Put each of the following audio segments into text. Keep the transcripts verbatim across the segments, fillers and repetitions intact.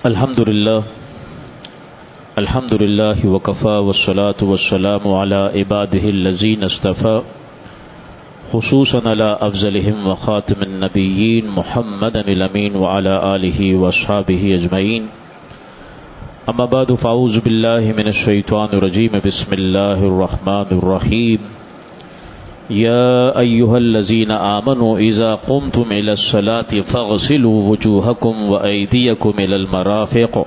الحمد للہ الحمد للہ وکفى والصلاة والسلام على عباده الذین اصطفى خصوصا على افضلهم وخاتم النبیین محمد الامین وعلى آلہ واصحابہ اجمعین. اما بعد فاعوذ باللہ من الشیطان الرجیم. بسم اللہ الرحمن الرحیم. یا ایہا الذین آمنوا اذا قمتم الى الصلاة فاغسلوا وجوہکم وایدیکم الى المرافق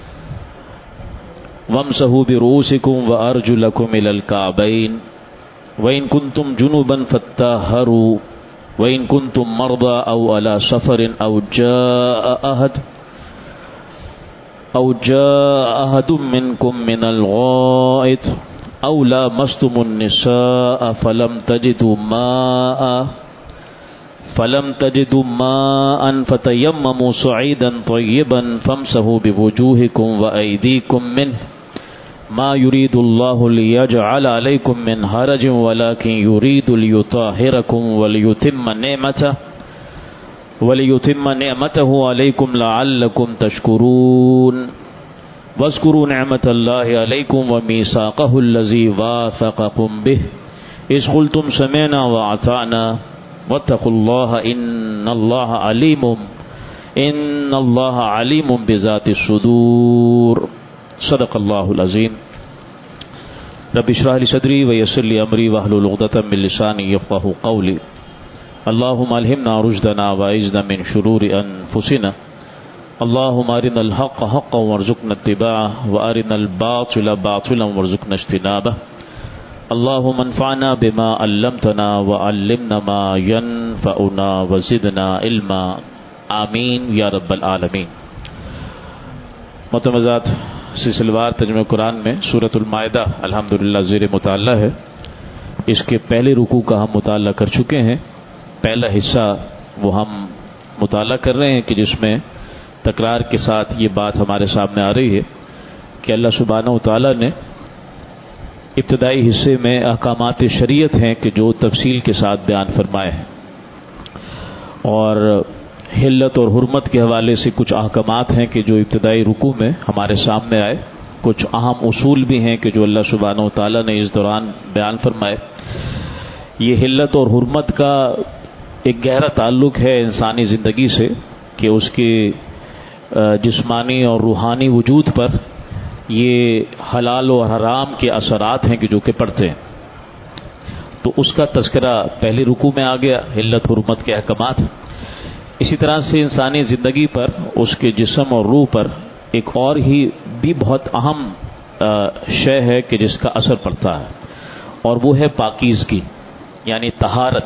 وامسحوا برؤوسکم وارجلکم الى الکعبین وإن كنتم جنبا فطهروا وإن كنتم مرضى أو على سفر أو جاء أحد أو جاء أحد منكم من الغائط أو لامستم النساء فلم تجدوا ماء فلم تجدوا ماء فتيمموا صعيدا طيبا فامسحوا بوجوهكم وأيديكم منه ما يريد الله ليجعل عليكم من حرج ولكن يريد ليطهركم وليتم نعمته وليتم نعمته عليكم لعلكم تشكرون واذكروا نعمة الله عليكم وميثاقه الذي واثقكم به إذ قلتم سمعنا وأطعنا واتقوا الله إن الله عليم إن الله عليم بذات الصدور. صدق اللہ العظیم. رب اشرح لي صدری ویسر لي امری واحلل عقدۃ من لسانی یفقهوا قولی. اللهم الہمنا رشدنا واعذنا من شرور انفسنا. اللهم ارنا الحق حقا وارزقنا اتباعه وارنا الباطل باطلا وارزقنا اجتنابه. اللهم انفعنا بما علمتنا وعلمنا ما ينفعنا وزدنا علما. آمین یا رب العالمین. محترم سلسلہ وار ترجمہ قرآن میں سورۃ المائدہ الحمدللہ زیر مطالعہ ہے. اس کے پہلے رکوع کا ہم مطالعہ کر چکے ہیں. پہلا حصہ وہ ہم مطالعہ کر رہے ہیں کہ جس میں تکرار کے ساتھ یہ بات ہمارے سامنے آ رہی ہے کہ اللہ سبحانہ و تعالیٰ نے ابتدائی حصے میں احکامات شریعت ہیں کہ جو تفصیل کے ساتھ بیان فرمائے ہیں، اور حلت اور حرمت کے حوالے سے کچھ احکامات ہیں کہ جو ابتدائی رکوع میں ہمارے سامنے آئے. کچھ اہم اصول بھی ہیں کہ جو اللہ سبحانہ و تعالیٰ نے اس دوران بیان فرمائے. یہ حلت اور حرمت کا ایک گہرا تعلق ہے انسانی زندگی سے کہ اس کے جسمانی اور روحانی وجود پر یہ حلال و حرام کے اثرات ہیں کہ جو کہ پڑتے ہیں. تو اس کا تذکرہ پہلے رکوع میں آ گیا، حلت حرمت کے احکامات. اسی طرح سے انسانی زندگی پر، اس کے جسم اور روح پر ایک اور ہی بھی بہت اہم شے ہے کہ جس کا اثر پڑتا ہے، اور وہ ہے پاکیزگی یعنی طہارت.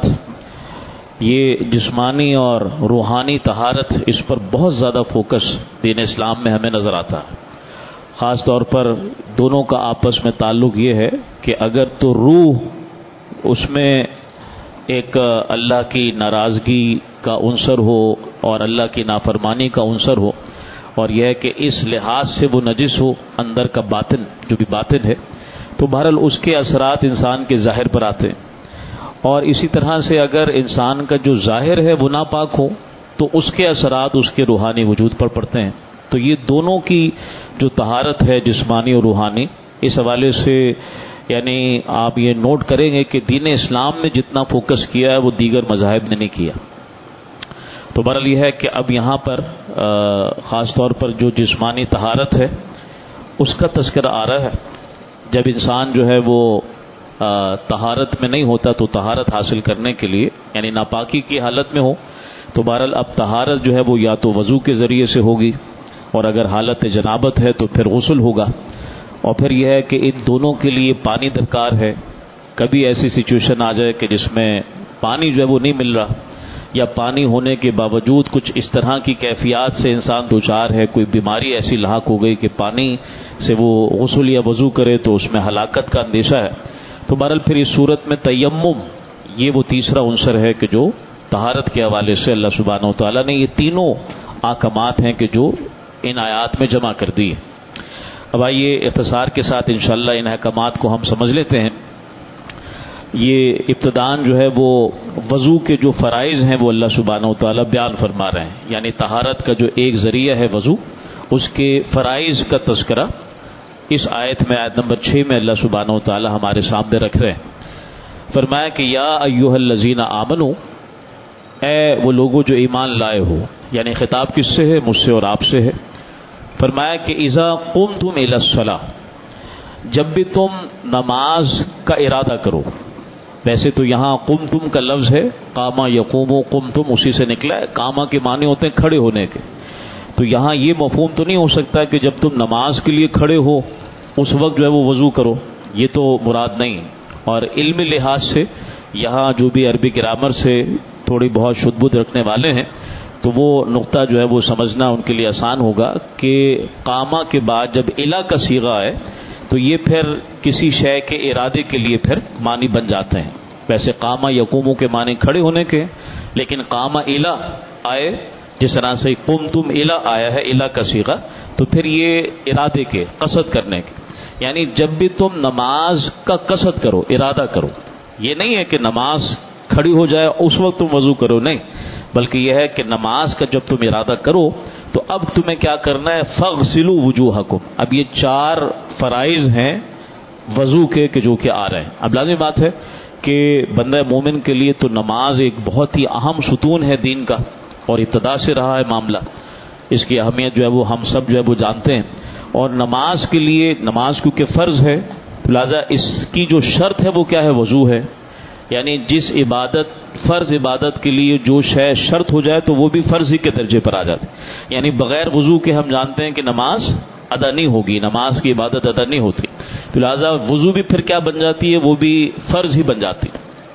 یہ جسمانی اور روحانی طہارت، اس پر بہت زیادہ فوکس دین اسلام میں ہمیں نظر آتا ہے. خاص طور پر دونوں کا آپس میں تعلق یہ ہے کہ اگر تو روح اس میں ایک اللہ کی ناراضگی کا عنصر ہو اور اللہ کی نافرمانی کا عنصر ہو، اور یہ ہے کہ اس لحاظ سے وہ نجس ہو، اندر کا باطن جو بھی باطن ہے، تو بہرحال اس کے اثرات انسان کے ظاہر پر آتے ہیں. اور اسی طرح سے اگر انسان کا جو ظاہر ہے وہ ناپاک ہو تو اس کے اثرات اس کے روحانی وجود پر پڑتے ہیں. تو یہ دونوں کی جو طہارت ہے جسمانی اور روحانی، اس حوالے سے یعنی آپ یہ نوٹ کریں گے کہ دین اسلام نے جتنا فوکس کیا ہے وہ دیگر مذاہب نے نہیں کیا. تو بہرحال یہ ہے کہ اب یہاں پر خاص طور پر جو جسمانی طہارت ہے اس کا تذکرہ آ رہا ہے. جب انسان جو ہے وہ طہارت میں نہیں ہوتا تو طہارت حاصل کرنے کے لیے یعنی ناپاکی کی حالت میں ہو تو بہرحال اب طہارت جو ہے وہ یا تو وضو کے ذریعے سے ہوگی، اور اگر حالت جنابت ہے تو پھر غسل ہوگا. اور پھر یہ ہے کہ ان دونوں کے لیے پانی درکار ہے. کبھی ایسی سچویشن آ جائے کہ جس میں پانی جو ہے وہ نہیں مل رہا، یا پانی ہونے کے باوجود کچھ اس طرح کی کیفیات سے انسان دوچار ہے، کوئی بیماری ایسی لاحق ہو گئی کہ پانی سے وہ غسل یا وضو کرے تو اس میں ہلاکت کا اندیشہ ہے. تو بہرحال پھر اس صورت میں تیمم یہ وہ تیسرا عنصر ہے کہ جو طہارت کے حوالے سے اللہ سبحانہ و تعالیٰ نے یہ تینوں احکامات ہیں کہ جو ان آیات میں جمع کر دی ہے. اب آئیے اختصار کے ساتھ انشاءاللہ ان احکامات کو ہم سمجھ لیتے ہیں. یہ ابتدان جو ہے وہ وضو کے جو فرائض ہیں وہ اللہ سبحانہ و تعالیٰ بیان فرما رہے ہیں. یعنی طہارت کا جو ایک ذریعہ ہے وضو، اس کے فرائض کا تذکرہ اس آیت میں آیت نمبر چھ میں اللہ سبحانہ و تعالی ہمارے سامنے رکھ رہے ہیں۔ فرمایا کہ یا ایھا الذین آمنو، اے وہ لوگوں جو ایمان لائے ہو، یعنی خطاب کس سے ہے؟ مجھ سے اور آپ سے ہے۔ فرمایا کہ اذا قمتم الی الصلاۃ، جب بھی تم نماز کا ارادہ کرو۔ ویسے تو یہاں قمتم کا لفظ ہے، قامہ یقوم قمتم اسی سے نکلا ہے، قامہ کے معنی ہوتے ہیں کھڑے ہونے کے، تو یہاں یہ مفہوم تو نہیں ہو سکتا کہ جب تم نماز کے لیے کھڑے ہو اس وقت جو ہے وہ وضو کرو، یہ تو مراد نہیں۔ اور علمی لحاظ سے یہاں جو بھی عربی گرامر سے تھوڑی بہت شد بدھ رکھنے والے ہیں تو وہ نقطہ جو ہے وہ سمجھنا ان کے لیے آسان ہوگا کہ قامہ کے بعد جب الا کا صیغہ ہے تو یہ پھر کسی شے کے ارادے کے لیے پھر معنی بن جاتے ہیں۔ ویسے قامہ یقوموں کے معنی کھڑے ہونے کے، لیکن قامہ الا آئے جس طرح سے قمتم الا آیا ہے، الا کا صیغہ، تو پھر یہ ارادے کے، قصد کرنے کے، یعنی جب بھی تم نماز کا قصد کرو، ارادہ کرو، یہ نہیں ہے کہ نماز کھڑی ہو جائے اس وقت تم وضو کرو، نہیں، بلکہ یہ ہے کہ نماز کا جب تم ارادہ کرو تو اب تمہیں کیا کرنا ہے؟ فاغسلوا وجوہکم۔ اب یہ چار فرائض ہیں وضو کے کہ جو کہ آ رہے ہیں۔ اب لازمی بات ہے کہ بندہ مومن کے لیے تو نماز ایک بہت ہی اہم ستون ہے دین کا، اور ابتدا سے رہا ہے معاملہ، اس کی اہمیت جو ہے وہ ہم سب جو ہے وہ جانتے ہیں۔ اور نماز کے لیے، نماز کیونکہ فرض ہے، لہذا اس کی جو شرط ہے وہ کیا ہے؟ وضو ہے۔ یعنی جس عبادت، فرض عبادت کے لیے جو شے شرط ہو جائے تو وہ بھی فرض ہی کے درجے پر آ جاتی، یعنی بغیر وضو کے ہم جانتے ہیں کہ نماز ادا نہیں ہوگی، نماز کی عبادت ادا نہیں ہوتی، تو لہذا وضو بھی پھر کیا بن جاتی ہے؟ وہ بھی فرض ہی بن جاتی۔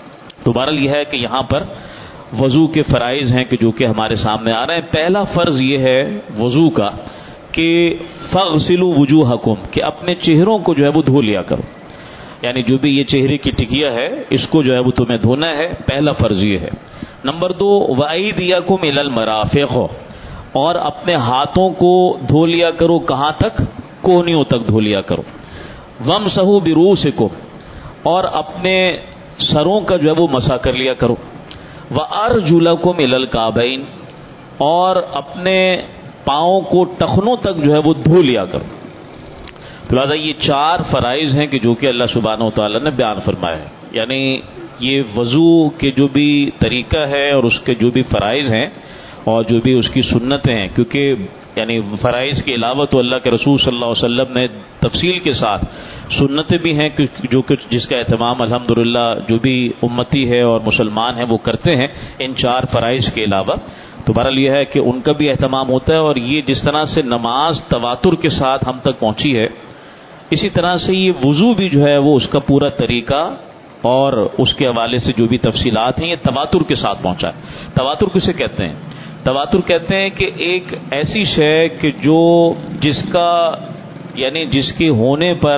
تو بہرحال یہ ہے کہ یہاں پر وضو کے فرائض ہیں کہ جو کہ ہمارے سامنے آ رہے ہیں۔ پہلا فرض یہ ہے وضو کا کہ فاغسلوا وجوہکم، کہ اپنے چہروں کو جو ہے وہ دھو لیا کرو، یعنی جو بھی یہ چہرے کی ٹکیا ہے اس کو جو ہے وہ تمہیں دھونا ہے، پہلا فرض یہ ہے۔ نمبر دو، وَأَيْدِيَكُمْ إِلَى الْمَرَافِقِ، اور اپنے ہاتھوں کو دھو لیا کرو، کہاں تک؟ کوہنیوں تک دھو لیا کرو۔ وَامْسَحُوا بِرُؤُوسِكُمْ، اور اپنے سروں کا جو ہے وہ مسح کر لیا کرو۔ وَأَرْجُلَكُمْ إِلَى الْكَعْبَيْنِ، اور اپنے پاؤں کو ٹخنوں تک جو ہے وہ دھو لیا کرو۔ تو لہٰذا یہ چار فرائض ہیں کہ جو کہ اللہ سبحانہ و تعالیٰ نے بیان فرمایا ہے، یعنی یہ وضو کے جو بھی طریقہ ہے اور اس کے جو بھی فرائض ہیں اور جو بھی اس کی سنتیں ہیں، کیونکہ یعنی فرائض کے علاوہ تو اللہ کے رسول صلی اللہ علیہ وسلم نے تفصیل کے ساتھ سنتیں بھی ہیں جو کہ جس کا اہتمام الحمدللہ جو بھی امتی ہے اور مسلمان ہیں وہ کرتے ہیں ان چار فرائض کے علاوہ۔ تو بہرحال یہ ہے کہ ان کا بھی اہتمام ہوتا ہے، اور یہ جس طرح سے نماز تواتر کے ساتھ ہم تک پہنچی ہے، اسی طرح سے یہ وضو بھی جو ہے وہ اس کا پورا طریقہ اور اس کے حوالے سے جو بھی تفصیلات ہیں یہ تواتر کے ساتھ پہنچا ہے۔ تواتر کسے کہتے ہیں؟ تواتر کہتے ہیں کہ ایک ایسی شے کہ جو جس کا یعنی جس کے ہونے پر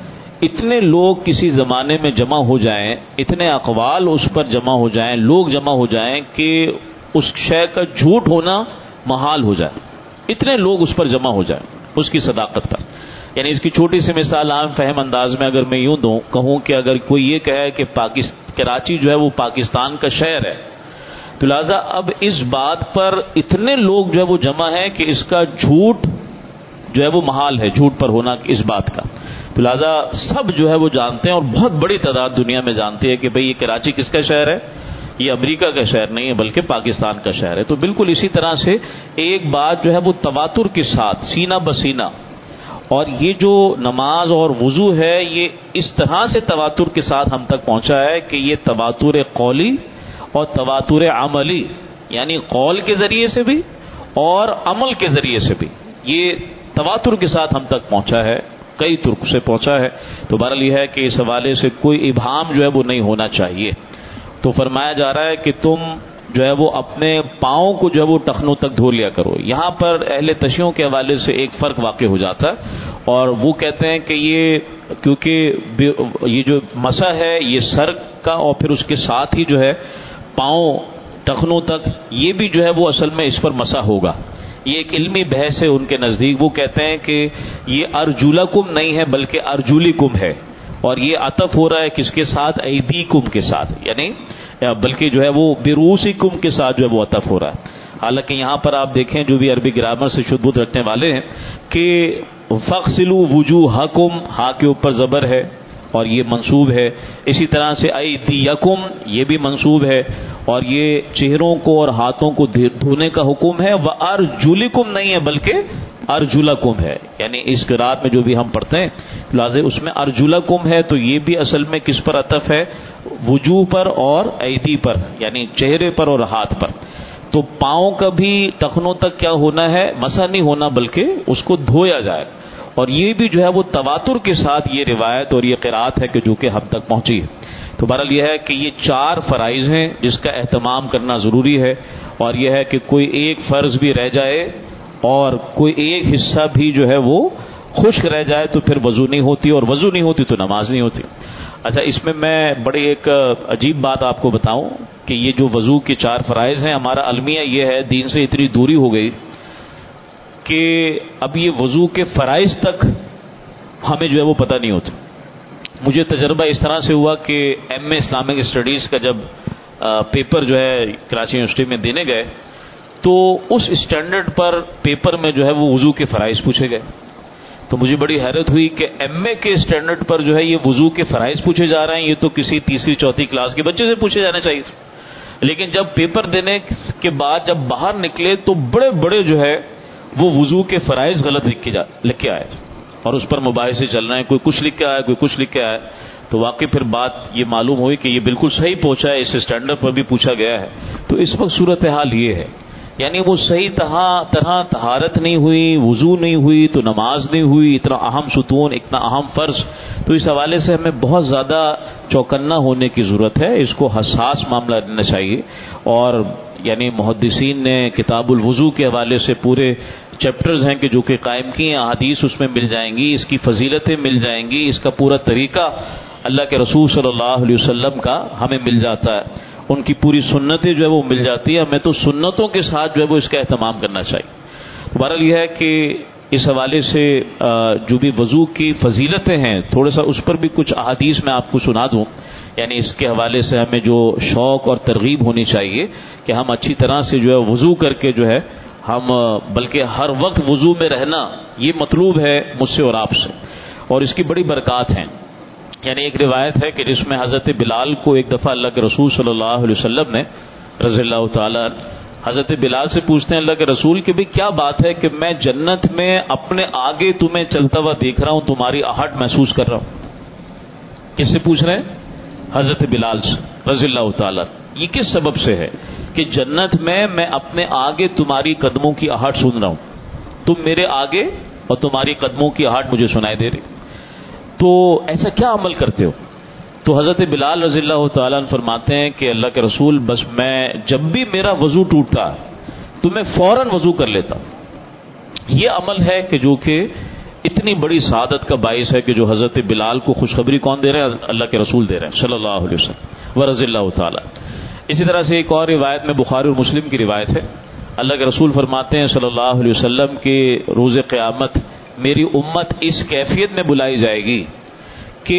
اتنے لوگ کسی زمانے میں جمع ہو جائیں، اتنے اقوال اس پر جمع ہو جائیں، لوگ جمع ہو جائیں کہ اس شے کا جھوٹ ہونا محال ہو جائے، اتنے لوگ اس پر جمع ہو جائیں اس کی صداقت پر۔ یعنی اس کی چھوٹی سی مثال عام فہم انداز میں اگر میں یوں دوں کہوں کہ اگر کوئی یہ کہے کہ پاکستان کراچی جو ہے وہ پاکستان کا شہر ہے، تو لہذا اب اس بات پر اتنے لوگ جو ہے وہ جمع ہیں کہ اس کا جھوٹ جو ہے وہ محال ہے، جھوٹ پر ہونا اس بات کا، تو لہذا سب جو ہے وہ جانتے ہیں اور بہت بڑی تعداد دنیا میں جانتی ہے کہ بھئی یہ کراچی کس کا شہر ہے؟ یہ امریکہ کا شہر نہیں ہے بلکہ پاکستان کا شہر ہے۔ تو بالکل اسی طرح سے ایک بات جو ہے وہ تواتر کے ساتھ سینہ بسینہ، اور یہ جو نماز اور وضو ہے یہ اس طرح سے تواتر کے ساتھ ہم تک پہنچا ہے کہ یہ تواتر قولی اور تواتر عملی، یعنی قول کے ذریعے سے بھی اور عمل کے ذریعے سے بھی یہ تواتر کے ساتھ ہم تک پہنچا ہے، کئی طرق سے پہنچا ہے۔ تو بہرحال یہ ہے کہ اس حوالے سے کوئی ابہام جو ہے وہ نہیں ہونا چاہیے۔ تو فرمایا جا رہا ہے کہ تم جو ہے وہ اپنے پاؤں کو جو ہے وہ ٹخنوں تک دھو لیا کرو۔ یہاں پر اہل تشیعوں کے حوالے سے ایک فرق واقع ہو جاتا ہے، اور وہ کہتے ہیں کہ یہ کیونکہ یہ جو مسح ہے یہ سر کا اور پھر اس کے ساتھ ہی جو ہے پاؤں ٹخنوں تک، یہ بھی جو ہے وہ اصل میں اس پر مسح ہوگا۔ یہ ایک علمی بحث ہے ان کے نزدیک، وہ کہتے ہیں کہ یہ ارجلکم نہیں ہے بلکہ ارجلکم ہے، اور یہ عطف ہو رہا ہے کس کے ساتھ؟ ایدیکم کے ساتھ، یعنی بلکہ جو ہے وہ برؤسکم کے ساتھ جو ہے وہ عطف ہو رہا ہے۔ حالانکہ یہاں پر آپ دیکھیں جو بھی عربی گرامر سے شدھ بدھ رکھنے والے ہیں کہ فَاغْسِلُوا وُجُوهَكُمْ ہا کے اوپر زبر ہے اور یہ منصوب ہے. اسی طرح سے ایدیکم یہ بھی منصوب ہے اور یہ چہروں کو اور ہاتھوں کو دھونے کا حکم ہے. وَأَرْجُلِكُمْ نہیں ہے بلکہ ارجلکم ہے. یعنی اس قرات میں جو بھی ہم پڑھتے ہیں لازم اس میں ارجلکم ہے تو یہ بھی اصل میں کس پر عطف ہے؟ وجوہ پر اور ایدی پر یعنی چہرے پر اور ہاتھ پر. تو پاؤں کا بھی ٹخنوں تک کیا ہونا ہے؟ مسح نہیں ہونا بلکہ اس کو دھویا جائے. اور یہ بھی جو ہے وہ تواتر کے ساتھ یہ روایت اور یہ قرات ہے کہ جو کہ ہم تک پہنچی ہے. تو بہرحال یہ ہے کہ یہ چار فرائض ہیں جس کا اہتمام کرنا ضروری ہے. اور یہ ہے کہ کوئی ایک فرض بھی رہ جائے اور کوئی ایک حصہ بھی جو ہے وہ خشک رہ جائے تو پھر وضو نہیں ہوتی اور وضو نہیں ہوتی تو نماز نہیں ہوتی. اچھا اس میں میں بڑی ایک عجیب بات آپ کو بتاؤں کہ یہ جو وضو کے چار فرائض ہیں ہمارا المیہ یہ ہے دین سے اتنی دوری ہو گئی کہ اب یہ وضو کے فرائض تک ہمیں جو ہے وہ پتہ نہیں ہوتا. مجھے تجربہ اس طرح سے ہوا کہ ایم اے اسلامک اسٹڈیز کا جب پیپر جو ہے کراچی یونیورسٹی میں دینے گئے تو اس اسٹینڈرڈ پر پیپر میں جو ہے وہ وضو کے فرائض پوچھے گئے. تو مجھے بڑی حیرت ہوئی کہ ایم اے کے اسٹینڈرڈ پر جو ہے یہ وضو کے فرائض پوچھے جا رہے ہیں. یہ تو کسی تیسری چوتھی کلاس کے بچے سے پوچھے جانے چاہیے. لیکن جب پیپر دینے کے بعد جب باہر نکلے تو بڑے بڑے جو ہے وہ وضو کے فرائض غلط لکھ کے جا لکھ کے آئے تھے اور اس پر مباحثے چل رہے ہیں. کوئی کچھ لکھ کے آیا کوئی کچھ لکھ کے آیا. تو واقعی پھر بات یہ معلوم ہوئی کہ یہ بالکل صحیح پہنچا ہے اس اسٹینڈرڈ پر بھی پوچھا گیا ہے. تو اس وقت صورتحال یہ ہے یعنی وہ صحیح طرح طرح طہارت نہیں ہوئی وضو نہیں ہوئی تو نماز نہیں ہوئی. اتنا اہم ستون اتنا اہم فرض. تو اس حوالے سے ہمیں بہت زیادہ چوکنا ہونے کی ضرورت ہے. اس کو حساس معاملہ لینا چاہیے. اور یعنی محدثین نے کتاب الوضو کے حوالے سے پورے چیپٹرز ہیں کہ جو کہ قائم کیے ہیں. احادیث اس میں مل جائیں گی اس کی فضیلتیں مل جائیں گی. اس کا پورا طریقہ اللہ کے رسول صلی اللہ علیہ وسلم کا ہمیں مل جاتا ہے. ان کی پوری سنتیں جو ہے وہ مل جاتی ہے. ہمیں تو سنتوں کے ساتھ جو ہے وہ اس کا اہتمام کرنا چاہیے. بہرحال یہ ہے کہ اس حوالے سے جو بھی وضو کی فضیلتیں ہیں تھوڑا سا اس پر بھی کچھ احادیث میں آپ کو سنا دوں. یعنی اس کے حوالے سے ہمیں جو شوق اور ترغیب ہونی چاہیے کہ ہم اچھی طرح سے جو ہے وضو کر کے جو ہے ہم بلکہ ہر وقت وضو میں رہنا یہ مطلوب ہے مجھ سے اور آپ سے. اور اس کی بڑی برکات ہیں. یعنی ایک روایت ہے کہ جس میں حضرت بلال کو ایک دفعہ اللہ کے رسول صلی اللہ علیہ وسلم نے رضی اللہ تعالیٰ حضرت بلال سے پوچھتے ہیں اللہ کے رسول کہ بھئی کیا بات ہے کہ میں جنت میں اپنے آگے تمہیں چلتا ہوا دیکھ رہا ہوں تمہاری آہٹ محسوس کر رہا ہوں. کس سے پوچھ رہے ہیں؟ حضرت بلال سے رضی اللہ تعالیٰ. یہ کس سبب سے ہے کہ جنت میں میں اپنے آگے تمہاری قدموں کی آہٹ سن رہا ہوں. تم میرے آگے اور تمہاری قدموں کی آہٹ مجھے سنائی دے رہی. تو ایسا کیا عمل کرتے ہو؟ تو حضرت بلال رضی اللہ تعالیٰ عنہ فرماتے ہیں کہ اللہ کے رسول بس میں جب بھی میرا وضو ٹوٹتا تو میں فوراً وضو کر لیتا ہوں. یہ عمل ہے کہ جو کہ اتنی بڑی سعادت کا باعث ہے کہ جو حضرت بلال کو خوشخبری کون دے رہے ہیں؟ اللہ کے رسول دے رہے ہیں صلی اللہ علیہ وسلم و رضی اللہ تعالیٰ. اسی طرح سے ایک اور روایت میں بخاری اور مسلم کی روایت ہے اللہ کے رسول فرماتے ہیں صلی اللہ علیہ وسلم کہ روز قیامت میری امت اس کیفیت میں بلائی جائے گی کہ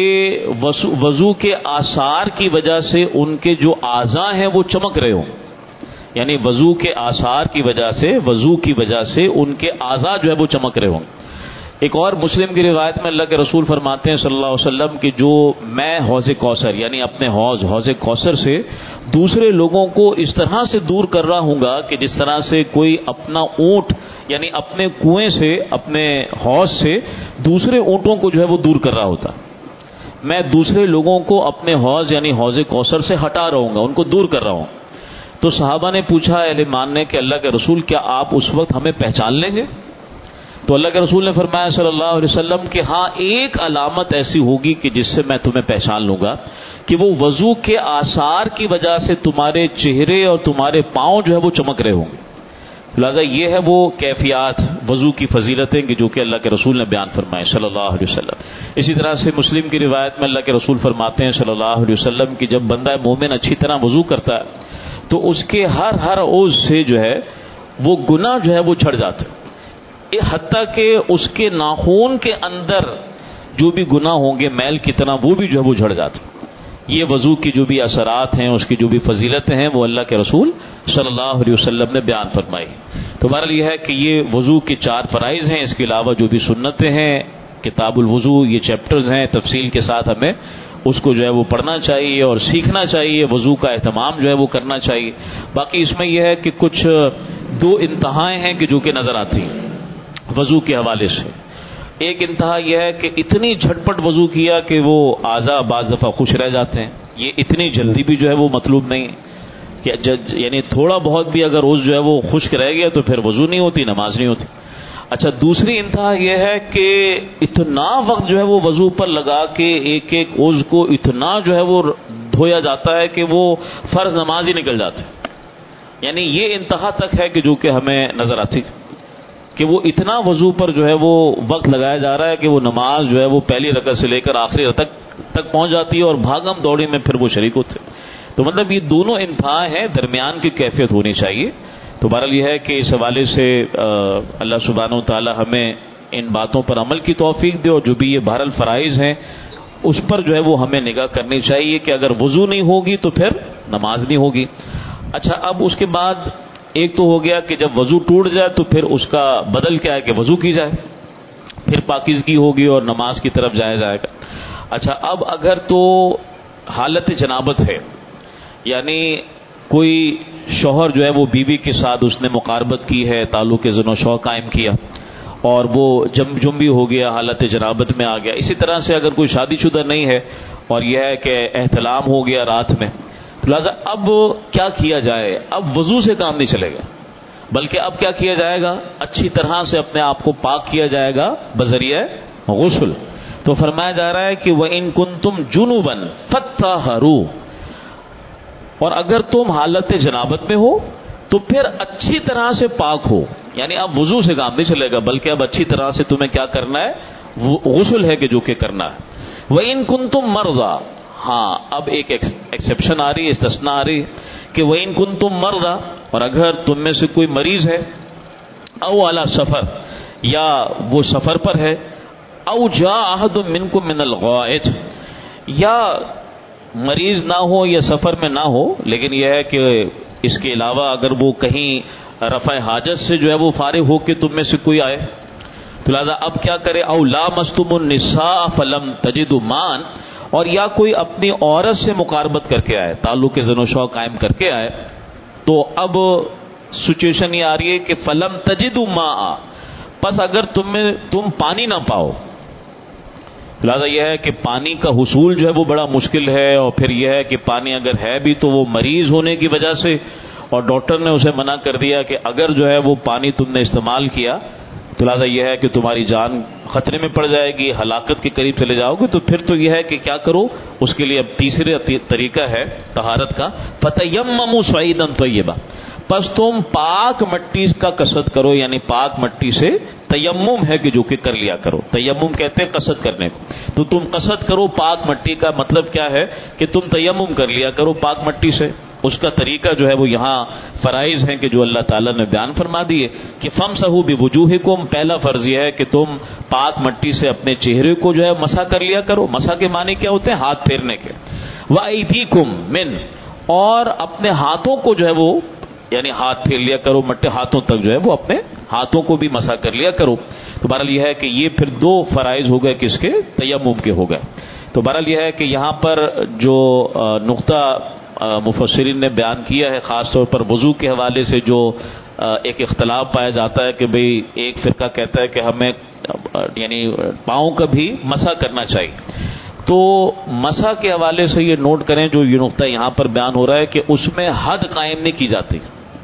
وضو کے آثار کی وجہ سے ان کے جو اعضاء ہیں وہ چمک رہے ہوں. یعنی وضو کے آثار کی وجہ سے وضو کی وجہ سے ان کے اعضاء جو ہے وہ چمک رہے ہوں. ایک اور مسلم کی روایت میں اللہ کے رسول فرماتے ہیں صلی اللہ علیہ وسلم کہ جو میں حوض کوثر یعنی اپنے حوض حوض کوثر سے دوسرے لوگوں کو اس طرح سے دور کر رہا ہوں گا کہ جس طرح سے کوئی اپنا اونٹ یعنی اپنے کنویں سے اپنے حوض سے دوسرے اونٹوں کو جو ہے وہ دور کر رہا ہوتا. میں دوسرے لوگوں کو اپنے حوض یعنی حوض کوثر سے ہٹا رہا ہوں گا ان کو دور کر رہا ہوں. تو صحابہ نے پوچھا اہل ایمان نے کہ اللہ کے رسول کیا آپ اس وقت ہمیں پہچان لیں گے؟ تو اللہ کے رسول نے فرمایا صلی اللہ علیہ وسلم کہ ہاں ایک علامت ایسی ہوگی کہ جس سے میں تمہیں پہچان لوں گا کہ وہ وضو کے آثار کی وجہ سے تمہارے چہرے اور تمہارے پاؤں جو ہے وہ چمک رہے ہوں گے. لہٰذا یہ ہے وہ کیفیات وضو کی فضیلتیں کہ جو کہ اللہ کے رسول نے بیان فرمائے صلی اللہ علیہ وسلم. اسی طرح سے مسلم کی روایت میں اللہ کے رسول فرماتے ہیں صلی اللہ علیہ وسلم کہ جب بندہ مومن اچھی طرح وضو کرتا ہے تو اس کے ہر ہر عضو سے جو ہے وہ گناہ جو ہے وہ چھڑ جاتے ہیں. حتیٰ کہ اس کے ناخون کے اندر جو بھی گناہ ہوں گے میل کی طرح وہ بھی جو ہے وہ جھڑ جاتے. یہ وضو کی جو بھی اثرات ہیں، اس کی جو بھی فضیلتیں ہیں، وہ اللہ کے رسول صلی اللہ علیہ وسلم نے بیان فرمائی. تو بہرحال یہ ہے کہ یہ وضو کے چار فرائض ہیں. اس کے علاوہ جو بھی سنتیں ہیں، کتاب الوضو یہ چیپٹرز ہیں، تفصیل کے ساتھ ہمیں اس کو جو ہے وہ پڑھنا چاہیے اور سیکھنا چاہیے. وضو کا اہتمام جو ہے وہ کرنا چاہیے. باقی اس میں یہ ہے کہ کچھ دو انتہائیں ہیں کہ جو کہ نظر آتی ہیں وضو کے حوالے سے. ایک انتہا یہ ہے کہ اتنی جھٹپٹ وضو کیا کہ وہ اعضاء بعض دفعہ خوش رہ جاتے ہیں. یہ اتنی جلدی بھی جو ہے وہ مطلوب نہیں کہ یعنی تھوڑا بہت بھی اگر روز جو ہے وہ خشک رہ گیا تو پھر وضو نہیں ہوتی، نماز نہیں ہوتی. اچھا، دوسری انتہا یہ ہے کہ اتنا وقت جو ہے وہ وضو پر لگا کے ایک ایک عضو کو اتنا جو ہے وہ دھویا جاتا ہے کہ وہ فرض نماز ہی نکل جاتی. یعنی یہ انتہا تک ہے کہ جو کہ ہمیں نظر آتی کہ وہ اتنا وضو پر جو ہے وہ وقت لگایا جا رہا ہے کہ وہ نماز جو ہے وہ پہلی رکعت سے لے کر آخری رکعت تک پہنچ جاتی ہے اور بھاگم دوڑی میں پھر وہ شریک ہوتے. تو مطلب یہ دونوں انتہا ہیں، درمیان کی کیفیت ہونی چاہیے. تو بہرحال یہ ہے کہ اس حوالے سے اللہ سبحانہ و تعالی ہمیں ان باتوں پر عمل کی توفیق دے، اور جو بھی یہ بہرحال فرائض ہیں اس پر جو ہے وہ ہمیں نگاہ کرنی چاہیے کہ اگر وضو نہیں ہوگی تو پھر نماز نہیں ہوگی. اچھا، اب اس کے بعد ایک تو ہو گیا کہ جب وضو ٹوٹ جائے تو پھر اس کا بدل کیا ہے کہ وضو کی جائے، پھر پاکیزگی ہوگی اور نماز کی طرف جایا جائے گا. اچھا، اب اگر تو حالت جنابت ہے، یعنی کوئی شوہر جو ہے وہ بیوی کے ساتھ اس نے مقاربت کی ہے، تعلق زن و شوق قائم کیا اور وہ جم جنبی ہو گیا، حالت جنابت میں آ گیا. اسی طرح سے اگر کوئی شادی شدہ نہیں ہے اور یہ ہے کہ احتلام ہو گیا رات میں، لہٰذا اب کیا کیا جائے؟ اب وضو سے کام نہیں چلے گا، بلکہ اب کیا کیا جائے گا؟ اچھی طرح سے اپنے آپ کو پاک کیا جائے گا بذریعہ غسل. تو فرمایا جا رہا ہے کہ وَإِن كُنتُمْ جُنُبًا فَطَّهَّرُوا، اور اگر تم حالت جنابت میں ہو تو پھر اچھی طرح سے پاک ہو. یعنی اب وضو سے کام نہیں چلے گا، بلکہ اب اچھی طرح سے تمہیں کیا کرنا ہے؟ غسل ہے کہ جو کہ کرنا ہے. وَإِن كُنتُمْ مَرْضَىٰ، ہاں اب ایک ایکسیپشن آ رہی ہے، استثناء آ رہی ہے کہ وَإِن كُنتُمْ مَرْضَىٰ، اور اگر تم میں سے کوئی مریض ہے، او علی سفر، یا وہ سفر پر ہے، او جاء احد منکم من الغائط، یا مریض نہ ہو یا سفر میں نہ ہو، لیکن یہ ہے کہ اس کے علاوہ اگر وہ کہیں رفع حاجت سے جو ہے وہ فارغ ہو کے تم میں سے کوئی آئے، تو لہذا اب کیا کرے؟ او لامستم النساء فلم تجدوا ماء، اور یا کوئی اپنی عورت سے مقاربت کر کے آئے، تعلق زن و شوق قائم کر کے آئے، تو اب سچویشن یہ آ رہی ہے کہ فلم تجدوا ماء، پس اگر تم میں تم پانی نہ پاؤ، لہٰذا یہ ہے کہ پانی کا حصول جو ہے وہ بڑا مشکل ہے، اور پھر یہ ہے کہ پانی اگر ہے بھی تو وہ مریض ہونے کی وجہ سے، اور ڈاکٹر نے اسے منع کر دیا کہ اگر جو ہے وہ پانی تم نے استعمال کیا تو لہٰذا یہ ہے کہ تمہاری جان خطرے میں پڑ جائے گی، ہلاکت کے قریب چلے جاؤ گے. تو پھر تو یہ ہے کہ کیا کرو؟ اس کے لیے اب تیسرے طریقہ ہے طہارت کا، فَتَيَمَّمُوا صَعِيدًا طَيِّبًا، پس تم پاک مٹی کا قصد کرو، یعنی پاک مٹی سے تیمم ہے کہ جو کہ کر لیا کرو. تیمم کہتے ہیں قصد کرنے کو، تو تم قصد کرو پاک مٹی کا. مطلب کیا ہے کہ تم تیمم کر لیا کرو پاک مٹی سے. اس کا طریقہ جو ہے وہ یہاں فرائض ہیں کہ جو اللہ تعالیٰ نے بیان فرما دیے کہ فَامْسَحُوا بِوُجُوهِكُمْ، پہلا فرض یہ ہے کہ تم پاک مٹی سے اپنے چہرے کو جو ہے مسح کر لیا کرو. مسح کے معنی کیا ہوتے ہیں؟ ہاتھ پھیرنے کے. وَأَيْدِيكُمْ مِنْ، اور اپنے ہاتھوں کو جو ہے وہ یعنی ہاتھ پھیر لیا کرو، مٹے ہاتھوں تک جو ہے وہ اپنے ہاتھوں کو بھی مسح کر لیا کرو. تو بہرحال یہ ہے کہ یہ پھر دو فرائض ہو گئے کس کے؟ تیمم کے ہو گئے. تو بہرحال یہ ہے کہ یہاں پر جو نقطہ مفسرین نے بیان کیا ہے، خاص طور پر وضو کے حوالے سے جو ایک اختلاف پایا جاتا ہے کہ بھئی ایک فرقہ کہتا ہے کہ ہمیں یعنی پاؤں کا بھی مسح کرنا چاہیے. تو مسح کے حوالے سے یہ نوٹ کریں جو یہ نقطہ یہاں پر بیان ہو رہا ہے کہ اس میں حد قائم نہیں کی جاتی.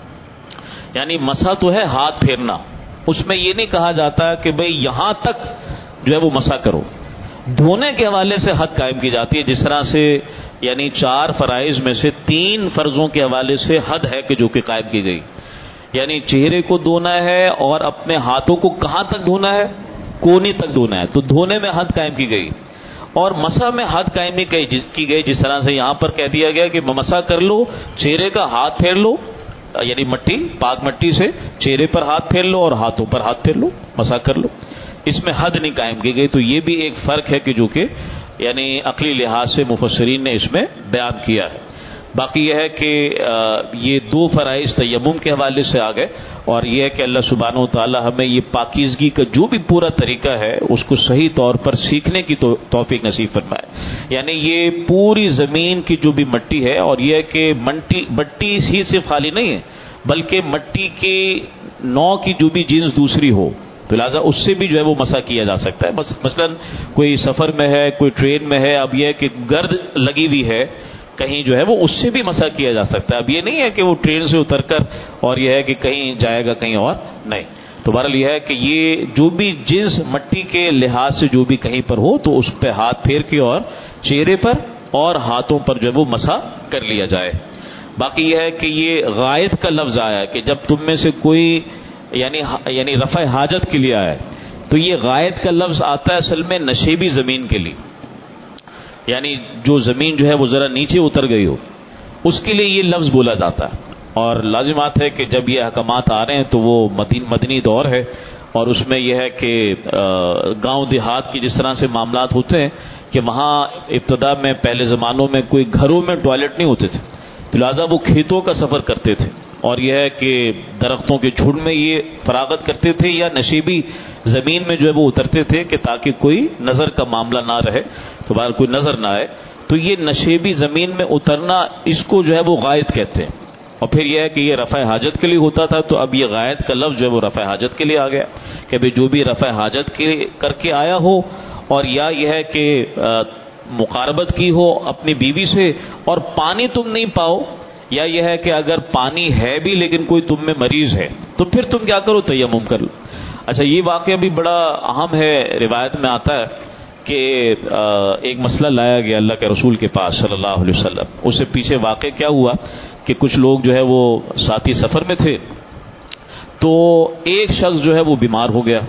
یعنی مسح تو ہے ہاتھ پھیرنا، اس میں یہ نہیں کہا جاتا کہ بھئی یہاں تک جو ہے وہ مسح کرو. دھونے کے حوالے سے حد قائم کی جاتی ہے، جس طرح سے یعنی چار فرائض میں سے تین فرضوں کے حوالے سے حد ہے کہ جو کہ قائم کی گئی. یعنی چہرے کو دھونا ہے اور اپنے ہاتھوں کو کہاں تک دھونا ہے؟ کونی تک دھونا ہے. تو دھونے میں حد قائم کی گئی، اور مسح میں حد قائم نہیں کی گئی جس طرح سے یہاں پر کہہ دیا گیا کہ مسح کر لو، چہرے کا ہاتھ پھیر لو، یعنی مٹی پاک مٹی سے چہرے پر ہاتھ پھیر لو اور ہاتھوں پر ہاتھ پھیر لو، مسح کر لو. اس میں حد نہیں قائم کی گئی. تو یہ بھی ایک فرق ہے کہ جو کہ یعنی عقلی لحاظ سے مفسرین نے اس میں بیان کیا ہے. باقی یہ ہے کہ یہ دو فرائض تیمم کے حوالے سے آ گئے، اور یہ ہے کہ اللہ سبحانہ و تعالی ہمیں یہ پاکیزگی کا جو بھی پورا طریقہ ہے اس کو صحیح طور پر سیکھنے کی توفیق نصیب فرمائے. یعنی یہ پوری زمین کی جو بھی مٹی ہے، اور یہ ہے کہ مٹی مٹی ہی سے خالی نہیں ہے بلکہ مٹی کی نوع کی جو بھی جنس دوسری ہو تو لہٰذا اس سے بھی جو ہے وہ مسح کیا جا سکتا ہے. بس مثلا کوئی سفر میں ہے، کوئی ٹرین میں ہے، اب یہ ہے کہ گرد لگی ہوئی ہے کہیں جو ہے وہ اس سے بھی مسح کیا جا سکتا ہے. اب یہ نہیں ہے کہ وہ ٹرین سے اتر کر اور یہ ہے کہ کہیں جائے گا کہیں اور نہیں. تو بہرحال یہ ہے کہ یہ جو بھی جنس مٹی کے لحاظ سے جو بھی کہیں پر ہو تو اس پہ ہاتھ پھیر کے اور چہرے پر اور ہاتھوں پر جو ہے وہ مسح کر لیا جائے. باقی یہ ہے کہ یہ غائط کا لفظ آیا ہے کہ جب تم میں سے کوئی یعنی یعنی رفع حاجت کے لیے آیا ہے تو یہ غائط کا لفظ آتا ہے اصل میں نشیبی زمین کے لیے، یعنی جو زمین جو ہے وہ ذرا نیچے اتر گئی ہو اس کے لیے یہ لفظ بولا جاتا ہے. اور لازمات ہے کہ جب یہ احکامات آ رہے ہیں تو وہ مدنی دور ہے، اور اس میں یہ ہے کہ گاؤں دیہات کی جس طرح سے معاملات ہوتے ہیں کہ وہاں ابتدا میں پہلے زمانوں میں کوئی گھروں میں ٹوائلٹ نہیں ہوتے تھے، لہٰذا وہ کھیتوں کا سفر کرتے تھے، اور یہ ہے کہ درختوں کے جھنڈ میں یہ فراغت کرتے تھے یا نشیبی زمین میں جو ہے وہ اترتے تھے کہ تاکہ کوئی نظر کا معاملہ نہ رہے، تو بہر کوئی نظر نہ آئے. تو یہ نشیبی زمین میں اترنا اس کو جو ہے وہ غائط کہتے ہیں. اور پھر یہ ہے کہ یہ رفع حاجت کے لیے ہوتا تھا، تو اب یہ غائط کا لفظ جو ہے وہ رفع حاجت کے لیے آ گیا کہ بھئی جو بھی رفع حاجت کے کر کے آیا ہو، اور یا یہ ہے کہ مقاربت کی ہو اپنی بیوی سے اور پانی تم نہیں پاؤ، یا یہ ہے کہ اگر پانی ہے بھی لیکن کوئی تم میں مریض ہے تو پھر تم کیا کرو، تیمم کر لو. اچھا یہ واقعہ بھی بڑا اہم ہے، روایت میں آتا ہے کہ ایک مسئلہ لایا گیا اللہ کے رسول کے پاس صلی اللہ علیہ وسلم. اس سے پیچھے واقع کیا ہوا کہ کچھ لوگ جو ہے وہ ساتھی سفر میں تھے، تو ایک شخص جو ہے وہ بیمار ہو گیا،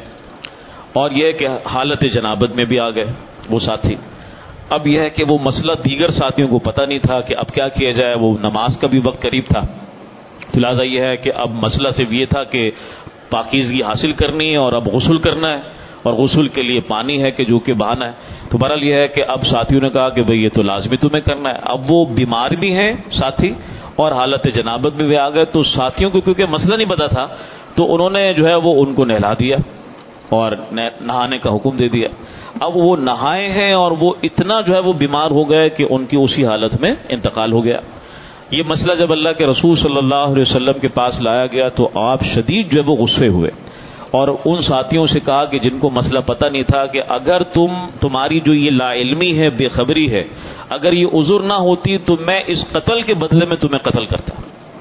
اور یہ کہ حالت جنابت میں بھی آ گئے وہ ساتھی. اب یہ ہے کہ وہ مسئلہ دیگر ساتھیوں کو پتہ نہیں تھا کہ اب کیا کیا جائے، وہ نماز کا بھی وقت قریب تھا، تو لہٰذا یہ ہے کہ اب مسئلہ صرف یہ تھا کہ پاکیزگی حاصل کرنی ہے اور اب غسل کرنا ہے، اور غسل کے لیے پانی ہے کہ جو کہ بہانا ہے. تو بہرحال یہ ہے کہ اب ساتھیوں نے کہا کہ بھئی یہ تو لازمی تمہیں کرنا ہے. اب وہ بیمار بھی ہیں ساتھی اور حالت جنابت میں بھی آ گئے، تو ساتھیوں کو کیونکہ مسئلہ نہیں پتا تھا تو انہوں نے جو ہے وہ ان کو نہلا دیا اور نہانے کا حکم دے دیا. اب وہ نہائے ہیں اور وہ اتنا جو ہے وہ بیمار ہو گئے کہ ان کی اسی حالت میں انتقال ہو گیا. یہ مسئلہ جب اللہ کے رسول صلی اللہ علیہ وسلم کے پاس لایا گیا تو آپ شدید جو ہے وہ غصے ہوئے، اور ان ساتھیوں سے کہا کہ جن کو مسئلہ پتہ نہیں تھا کہ اگر تم تمہاری جو یہ لا علمی ہے، بے خبری ہے، اگر یہ عذر نہ ہوتی تو میں اس قتل کے بدلے میں تمہیں قتل کرتا.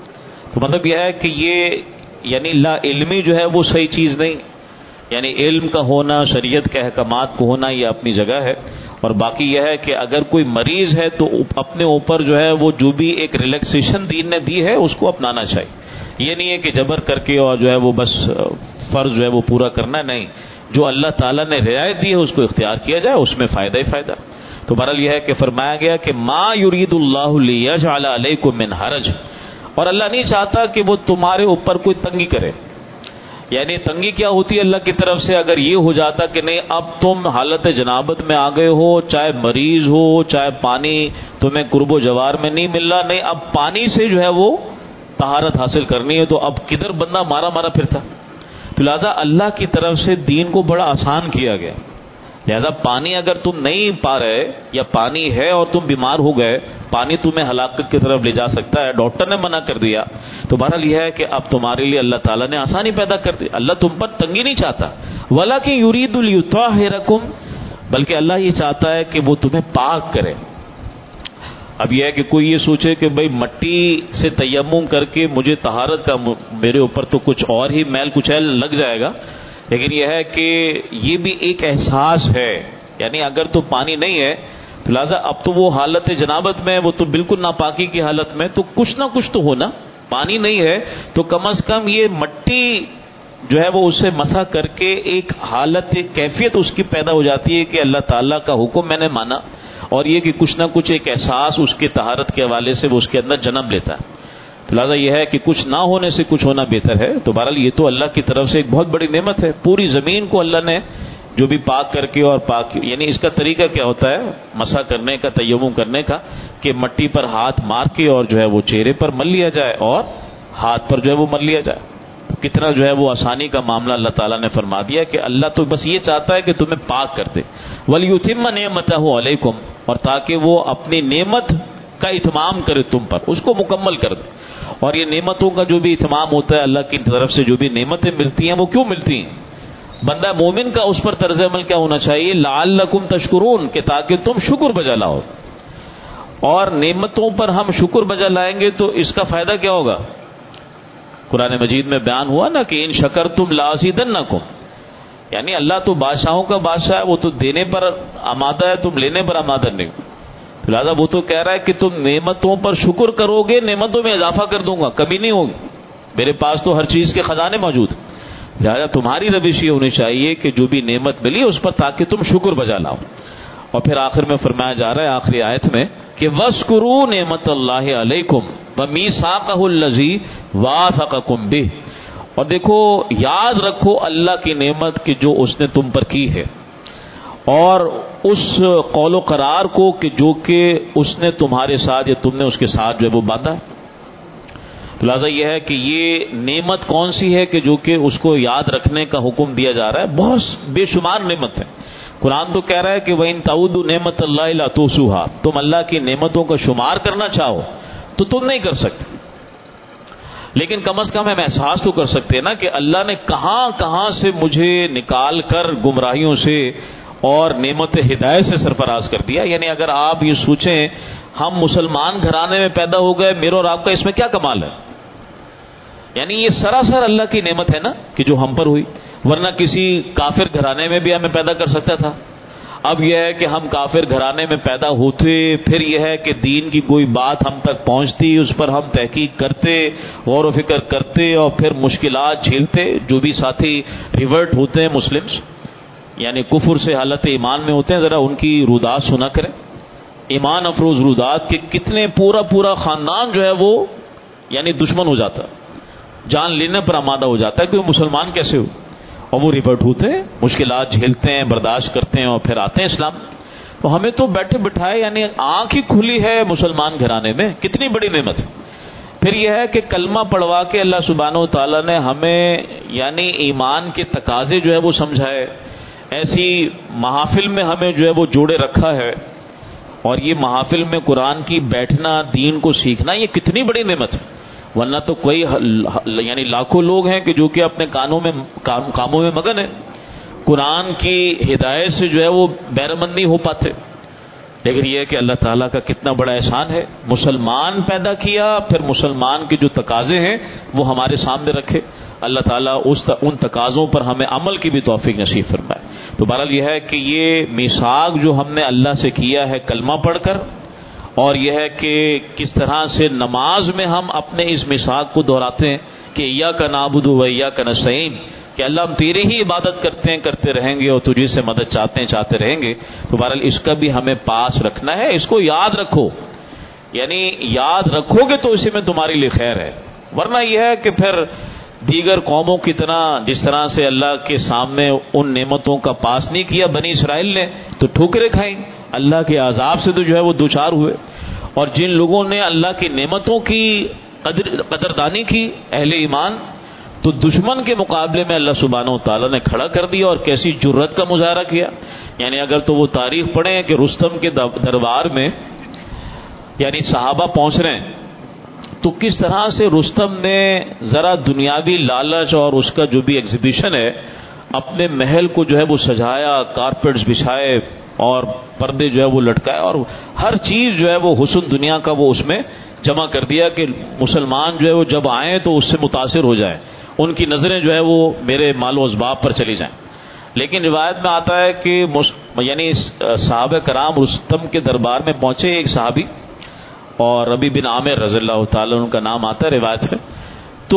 تو مطلب یہ ہے کہ یہ یعنی لا علمی جو ہے وہ صحیح چیز نہیں، یعنی علم کا ہونا، شریعت کے احکامات کو ہونا یہ اپنی جگہ ہے. اور باقی یہ ہے کہ اگر کوئی مریض ہے تو اپنے اوپر جو ہے وہ جو بھی ایک ریلیکسیشن دین نے دی ہے اس کو اپنانا چاہیے. یہ نہیں ہے کہ جبر کر کے اور جو ہے وہ بس فرض جو ہے وہ پورا کرنا، نہیں، جو اللہ تعالیٰ نے رعایت دی ہے اس کو اختیار کیا جائے، اس میں فائدہ ہی فائدہ. تو بہرحال یہ ہے کہ فرمایا گیا کہ ما یرید اللہ لیجعل علیکم من حرج، اور اللہ نہیں چاہتا کہ وہ تمہارے اوپر کوئی تنگی کرے. یعنی تنگی کیا ہوتی ہے اللہ کی طرف سے؟ اگر یہ ہو جاتا کہ نہیں اب تم حالت جنابت میں آ گئے ہو، چاہے مریض ہو، چاہے پانی تمہیں قرب و جوار میں نہیں مل رہا، نہیں اب پانی سے جو ہے وہ طہارت حاصل کرنی ہے، تو اب کدھر بندہ مارا مارا پھرتا. تو لہذا اللہ کی طرف سے دین کو بڑا آسان کیا گیا. لہذا پانی اگر تم نہیں پا رہے یا پانی ہے اور تم بیمار ہو گئے، پانی تمہیں ہلاکت کی طرف لے جا سکتا ہے، ڈاکٹر نے منع کر دیا، تو بہرحال یہ ہے کہ اب تمہارے لیے اللہ تعالیٰ نے آسانی پیدا کر دی. اللہ تم پر تنگی نہیں چاہتا. وَلَكِنْ يُرِيدُ لِيُطَهِّرَكُمْ، بلکہ اللہ یہ چاہتا ہے کہ وہ تمہیں پاک کرے. اب یہ ہے کہ کوئی یہ سوچے کہ بھئی مٹی سے تیمم کر کے مجھے طہارت کا میرے اوپر تو کچھ اور ہی میل کچیل لگ جائے گا، لیکن یہ ہے کہ یہ بھی ایک احساس ہے. یعنی اگر تو پانی نہیں ہے تو لہٰذا اب تو وہ حالت جنابت میں، وہ تو بالکل ناپاکی کی حالت میں، تو کچھ نہ کچھ تو ہونا. پانی نہیں ہے تو کم از کم یہ مٹی جو ہے وہ اسے مسح کر کے ایک حالت، ایک کیفیت اس کی پیدا ہو جاتی ہے کہ اللہ تعالیٰ کا حکم میں نے مانا، اور یہ کہ کچھ نہ کچھ ایک احساس اس کے طہارت کے حوالے سے وہ اس کے اندر جنم لیتا ہے. تو لہٰذا یہ ہے کہ کچھ نہ ہونے سے کچھ ہونا بہتر ہے. تو بہرحال یہ تو اللہ کی طرف سے ایک بہت بڑی نعمت ہے. پوری زمین کو اللہ نے جو بھی پاک کر کے اور پاک یعنی اس کا طریقہ کیا ہوتا ہے مسح کرنے کا، تیمم کرنے کا، کہ مٹی پر ہاتھ مار کے اور جو ہے وہ چہرے پر مل لیا جائے اور ہاتھ پر جو ہے وہ مل لیا جائے. کتنا جو ہے وہ آسانی کا معاملہ اللہ تعالیٰ نے فرما دیا کہ اللہ تو بس یہ چاہتا ہے کہ تمہیں پاک کر دے. وَلْيُتِمَّ نِعْمَتَهُ عَلَيْكُمْ، اور تاکہ وہ اپنی نعمت کا اتمام کرے تم پر، اس کو مکمل کر دے. اور یہ نعمتوں کا جو بھی اتمام ہوتا ہے، اللہ کی طرف سے جو بھی نعمتیں ملتی ہیں وہ کیوں ملتی ہیں؟ بندہ مومن کا اس پر طرز عمل کیا ہونا چاہیے؟ لعلکم تشکرون، کہ تاکہ تم شکر بجا لاؤ. اور نعمتوں پر ہم شکر بجا لائیں گے تو اس کا فائدہ کیا ہوگا؟ قرآن مجید میں بیان ہوا نا کہ ان شکرتم لازیدنکم، یعنی اللہ تو بادشاہوں کا بادشاہ ہے، وہ تو دینے پر آمادہ ہے، تم لینے پر آمادہ نہیں. لہٰذا وہ تو کہہ رہا ہے کہ تم نعمتوں پر شکر کرو گے، نعمتوں میں اضافہ کر دوں گا، کمی نہیں ہوگی، میرے پاس تو ہر چیز کے خزانے موجود ہیں. لہٰذا تمہاری روش یہ ہونی چاہیے کہ جو بھی نعمت ملی اس پر تاکہ تم شکر بجا لاؤ. اور پھر آخر میں فرمایا جا رہا ہے آخری آیت میں کہ وَاذْكُرُوا نِعْمَتَ اللَّهِ عَلَيْكُمْ وَمِيثَاقَهُ الَّذِي وَاثَقَكُم بِهِ، اور دیکھو یاد رکھو اللہ کی نعمت کہ جو اس نے تم پر کی ہے، اور اس قول و قرار کو کہ جو کہ اس نے تمہارے ساتھ یا تم نے اس کے ساتھ جو ہے وہ باندھا ہے. تو لہٰذا یہ ہے کہ یہ نعمت کون سی ہے کہ جو کہ اس کو یاد رکھنے کا حکم دیا جا رہا ہے. بہت بے شمار نعمت ہے. قرآن تو کہہ رہا ہے کہ وَإِن تَعُدُّوا نِعْمَتَ اللَّهِ لَا تُحْصُوهَا، تم اللہ کی نعمتوں کا شمار کرنا چاہو تو تم نہیں کر سکتے، لیکن کم از کم ہم احساس تو کر سکتے ہیں نا کہ اللہ نے کہاں کہاں سے مجھے نکال کر گمراہیوں سے اور نعمت ہدایت سے سرفراز کر دیا. یعنی اگر آپ یہ سوچیں ہم مسلمان گھرانے میں پیدا ہو گئے، میرے اور آپ کا اس میں کیا کمال ہے؟ یعنی یہ سراسر اللہ کی نعمت ہے نا کہ جو ہم پر ہوئی، ورنہ کسی کافر گھرانے میں بھی ہمیں پیدا کر سکتا تھا. اب یہ ہے کہ ہم کافر گھرانے میں پیدا ہوتے، پھر یہ ہے کہ دین کی کوئی بات ہم تک پہنچتی، اس پر ہم تحقیق کرتے، غور و فکر کرتے، اور پھر مشکلات جھیلتے. جو بھی ساتھی ریورٹ ہوتے ہیں مسلمز، یعنی کفر سے حالت ایمان میں ہوتے ہیں، ذرا ان کی رودات سنا کریں. ایمان افروز رودات کے کتنے پورا پورا خاندان جو ہے وہ یعنی دشمن ہو جاتا، جان لینے پر آمادہ ہو جاتا ہے کہ وہ مسلمان کیسے ہو. اور وہ ریورٹ ہوتے ہیں، مشکلات جھیلتے ہیں، برداشت کرتے ہیں، اور پھر آتے ہیں اسلام. تو ہمیں تو بیٹھے بٹھائے یعنی آنکھ ہی کھلی ہے مسلمان گھرانے میں، کتنی بڑی نعمت ہے. پھر یہ ہے کہ کلمہ پڑھوا کے اللہ سبحانہ و تعالیٰ نے ہمیں یعنی ایمان کے تقاضے جو ہے وہ سمجھائے، ایسی محافل میں ہمیں جو ہے وہ جوڑے رکھا ہے. اور یہ محافل میں قرآن کی بیٹھنا، دین کو سیکھنا، یہ کتنی بڑی نعمت ہے. ورنہ تو کوئی یعنی لاکھوں لوگ ہیں کہ جو کہ اپنے کانوں میں کام کاموں میں مگن ہیں، قرآن کی ہدایت سے جو ہے وہ بہرمند نہیں ہو پاتے. لیکن یہ ہے کہ اللہ تعالیٰ کا کتنا بڑا احسان ہے، مسلمان پیدا کیا، پھر مسلمان کے جو تقاضے ہیں وہ ہمارے سامنے رکھے. اللہ تعالیٰ اس ان تقاضوں پر ہمیں عمل کی بھی توفیق نصیب فرمائے. تو بہرحال یہ ہے کہ یہ میثاق جو ہم نے اللہ سے کیا ہے کلمہ پڑھ کر، اور یہ ہے کہ کس طرح سے نماز میں ہم اپنے اس میثاق کو دہراتے ہیں کہ ایاک نعبد و ایاک نستعین، کہ اللہ ہم تیرے ہی عبادت کرتے ہیں کرتے رہیں گے اور تجھے سے مدد چاہتے ہیں چاہتے رہیں گے. تو بہرحال اس کا بھی ہمیں پاس رکھنا ہے، اس کو یاد رکھو. یعنی یاد رکھو گے تو اسی میں تمہارے لیے خیر ہے. ورنہ یہ ہے کہ پھر دیگر قوموں کی طرح جس طرح سے اللہ کے سامنے ان نعمتوں کا پاس نہیں کیا بنی اسرائیل نے، تو ٹھوکریں کھائیں، اللہ کے عذاب سے تو جو ہے وہ دوچار ہوئے. اور جن لوگوں نے اللہ کی نعمتوں کی قدر قدردانی کی، اہل ایمان، تو دشمن کے مقابلے میں اللہ سبحانہ و تعالیٰ نے کھڑا کر دیا اور کیسی جرت کا مظاہرہ کیا. یعنی اگر تو وہ تاریخ پڑھیں کہ رستم کے دربار میں یعنی صحابہ پہنچ رہے ہیں، تو کس طرح سے رستم نے ذرا دنیاوی لالچ اور اس کا جو بھی ایگزیبیشن ہے، اپنے محل کو جو ہے وہ سجایا، کارپیٹس بچھائے اور پردے جو ہے وہ لٹکائے، اور ہر چیز جو ہے وہ حسن دنیا کا وہ اس میں جمع کر دیا کہ مسلمان جو ہے وہ جب آئیں تو اس سے متاثر ہو جائیں، ان کی نظریں جو ہے وہ میرے مال و اسباب پر چلی جائیں. لیکن روایت میں آتا ہے کہ یعنی صحابہ کرام رستم کے دربار میں پہنچے، ایک صحابی اور ربی بن عامر رضی اللہ تعالیٰ ان کا نام آتا ہے روایت میں. تو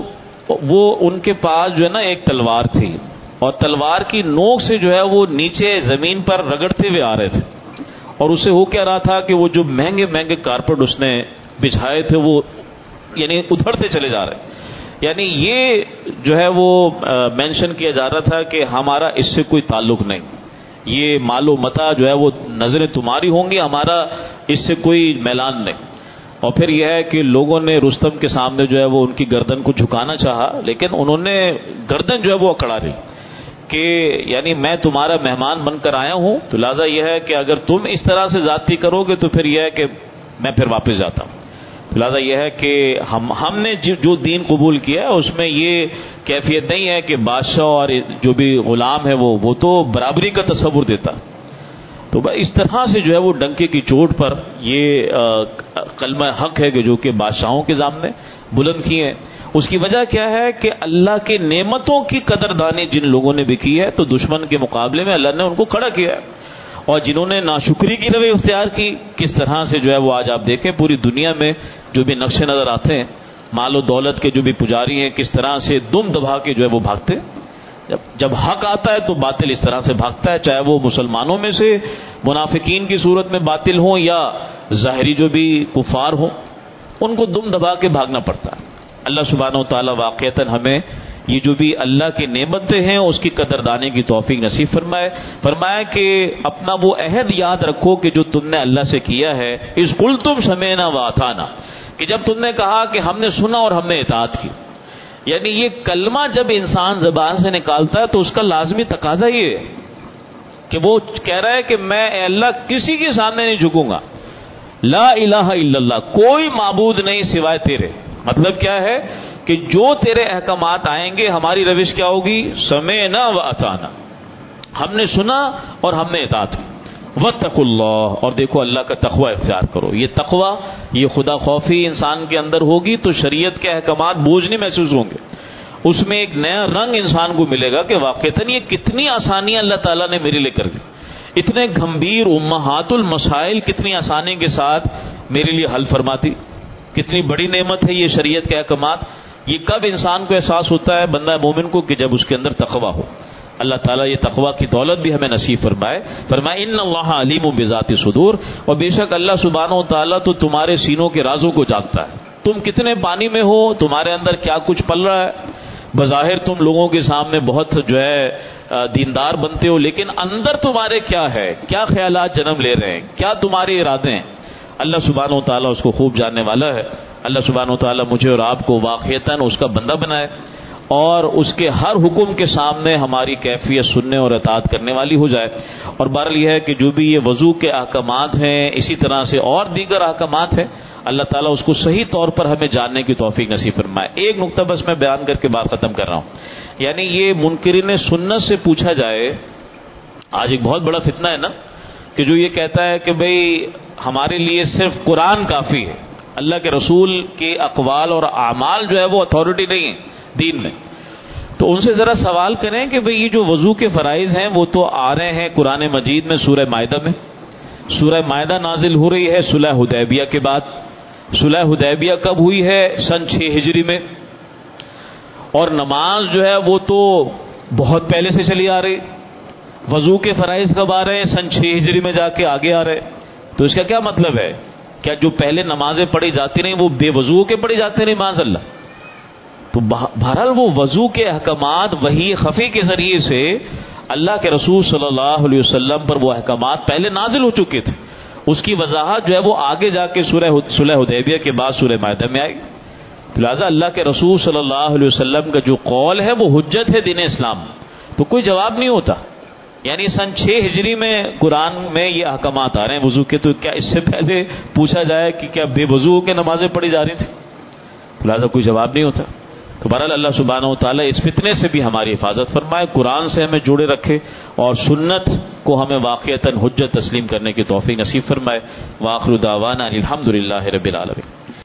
وہ ان کے پاس جو ہے نا ایک تلوار تھی، اور تلوار کی نوک سے جو ہے وہ نیچے زمین پر رگڑتے ہوئے آ رہے تھے. اور اسے ہو کیا رہا تھا کہ وہ جو مہنگے مہنگے کارپیٹ اس نے بچھائے تھے وہ یعنی ادھڑتے چلے جا رہے. یعنی یہ جو ہے وہ مینشن کیا جا رہا تھا کہ ہمارا اس سے کوئی تعلق نہیں، یہ مال و متاع جو ہے وہ نظریں تمہاری ہوں گی، ہمارا اس سے کوئی میلان نہیں۔ اور پھر یہ ہے کہ لوگوں نے رستم کے سامنے جو ہے وہ ان کی گردن کو جھکانا چاہا، لیکن انہوں نے گردن جو ہے وہ اکڑا لی کہ یعنی میں تمہارا مہمان بن کر آیا ہوں، تو لہٰذا یہ ہے کہ اگر تم اس طرح سے زیادتی کرو گے تو پھر یہ ہے کہ میں پھر واپس جاتا ہوں۔ لہٰذا یہ ہے کہ ہم ہم نے جو دین قبول کیا ہے اس میں یہ کیفیت نہیں ہے کہ بادشاہ اور جو بھی غلام ہے وہ وہ تو برابری کا تصور دیتا، تو اس طرح سے جو ہے وہ ڈنکے کی چوٹ پر یہ کلمہ حق ہے کہ جو کہ بادشاہوں کے سامنے بلند کیے ہیں۔ اس کی وجہ کیا ہے کہ اللہ کے نعمتوں کی قدردانی جن لوگوں نے بھی کی ہے تو دشمن کے مقابلے میں اللہ نے ان کو کھڑا کیا ہے، اور جنہوں نے ناشکری کی روی اختیار کی کس طرح سے جو ہے وہ آج آپ دیکھیں پوری دنیا میں جو بھی نقشے نظر آتے ہیں مال و دولت کے جو بھی پجاری ہیں کس طرح سے دم دبا کے جو ہے وہ بھاگتے ہیں۔ جب جب حق آتا ہے تو باطل اس طرح سے بھاگتا ہے، چاہے وہ مسلمانوں میں سے منافقین کی صورت میں باطل ہوں یا ظاہری جو بھی کفار ہوں، ان کو دم دبا کے بھاگنا پڑتا ہے۔ اللہ سبحانہ و تعالیٰ واقعتاً ہمیں یہ جو بھی اللہ کی نعمتیں ہیں اس کی قدردانی کی توفیق نصیب فرمائے۔ فرمایا کہ اپنا وہ عہد یاد رکھو کہ جو تم نے اللہ سے کیا ہے، اذ قلتم سمعنا واطعنا، کہ جب تم نے کہا کہ ہم نے سنا اور ہم نے اطاعت کی۔ یعنی یہ کلمہ جب انسان زبان سے نکالتا ہے تو اس کا لازمی تقاضا یہ ہے کہ وہ کہہ رہا ہے کہ میں اے اللہ کسی کے سامنے نہیں جھکوں گا، لا الہ الا اللہ، کوئی معبود نہیں سوائے تیرے۔ مطلب کیا ہے کہ جو تیرے احکامات آئیں گے ہماری روش کیا ہوگی، سمعنا واطعنا، ہم نے سنا اور ہم نے اطاعت کی۔ واتقوا اللہ، اور دیکھو اللہ کا تقوی اختیار کرو۔ یہ تقوی، یہ خدا خوفی انسان کے اندر ہوگی تو شریعت کے احکامات بوجھ نہیں محسوس ہوں گے، اس میں ایک نیا رنگ انسان کو ملے گا کہ واقعتاً یہ کتنی آسانیاں اللہ تعالیٰ نے میرے لیے کر دی، اتنے گمبھیر امہات المسائل کتنی آسانی کے ساتھ میرے لیے حل فرماتی، کتنی بڑی نعمت ہے یہ شریعت کے احکامات۔ یہ کب انسان کو احساس ہوتا ہے بندہ مومن کو، کہ جب اس کے اندر تقوی ہو۔ اللہ تعالیٰ یہ تقوی کی دولت بھی ہمیں نصیب فرمائے۔ فرمائے ان اللہ علیم بذات الصدور، اور بے شک اللہ سبحانہ و تعالیٰ تو تمہارے سینوں کے رازوں کو جانتا ہے۔ تم کتنے پانی میں ہو، تمہارے اندر کیا کچھ پل رہا ہے، بظاہر تم لوگوں کے سامنے بہت جو ہے دیندار بنتے ہو، لیکن اندر تمہارے کیا ہے، کیا خیالات جنم لے رہے ہیں، کیا تمہارے ارادے ہیں، اللہ سبحانہ و تعالیٰ اس کو خوب جاننے والا ہے۔ اللہ سبحانہ و تعالیٰ مجھے اور آپ کو واقعتاً اس کا بندہ بنائے اور اس کے ہر حکم کے سامنے ہماری کیفیت سننے اور اطاعت کرنے والی ہو جائے۔ اور بہرحال یہ ہے کہ جو بھی یہ وضو کے احکامات ہیں، اسی طرح سے اور دیگر احکامات ہیں، اللہ تعالیٰ اس کو صحیح طور پر ہمیں جاننے کی توفیق نصیب فرمائے۔ ایک نقطہ بس میں بیان کر کے بات ختم کر رہا ہوں، یعنی یہ منکرین سنت سے پوچھا جائے، آج ایک بہت بڑا فتنہ ہے نا کہ جو یہ کہتا ہے کہ بھئی ہمارے لیے صرف قرآن کافی ہے، اللہ کے رسول کے اقوال اور اعمال جو ہے وہ اتھارٹی نہیں ہے دین میں۔ تو ان سے ذرا سوال کریں کہ بھئی یہ جو وضو کے فرائض ہیں وہ تو آ رہے ہیں قرآن مجید میں سورہ مائدہ میں۔ سورہ مائدہ نازل ہو رہی ہے صلح حدیبیہ کے بعد۔ صلح حدیبیہ کب ہوئی ہے؟ سن چھ ہجری میں۔ اور نماز جو ہے وہ تو بہت پہلے سے چلی آ رہی۔ وضو کے فرائض کب آ رہے ہیں؟ سن چھ ہجری میں جا کے آگے آ رہے۔ تو اس کا کیا مطلب ہے؟ کیا جو پہلے نمازیں پڑھی جاتی رہیں وہ بے وضو کے پڑھی جاتے رہیں؟ معاذ اللہ۔ تو بہرحال وہ وضو کے احکامات وحی خفی کے ذریعے سے اللہ کے رسول صلی اللہ علیہ وسلم پر وہ احکامات پہلے نازل ہو چکے تھے، اس کی وضاحت جو ہے وہ آگے جا کے سورہ صلح حدیبیہ کے بعد سورہ مائدہ میں آئی۔ لہٰذا اللہ کے رسول صلی اللہ علیہ وسلم کا جو قول ہے وہ حجت ہے دین اسلام، تو کوئی جواب نہیں ہوتا۔ یعنی سن چھ ہجری میں قرآن میں یہ احکامات آ رہے ہیں وضو کے، تو کیا اس سے پہلے پوچھا جائے کہ کیا بے وضو کے نمازیں پڑھی جا رہی تھیں؟ لہٰذا کوئی جواب نہیں ہوتا۔ تو بہرحال اللہ سبحانہ و تعالیٰ اس فتنے سے بھی ہماری حفاظت فرمائے، قرآن سے ہمیں جوڑے رکھے اور سنت کو ہمیں واقعتاً حجت تسلیم کرنے کی توفیق نصیب فرمائے۔ وآخر دعوانا الحمد للہ رب العالمین۔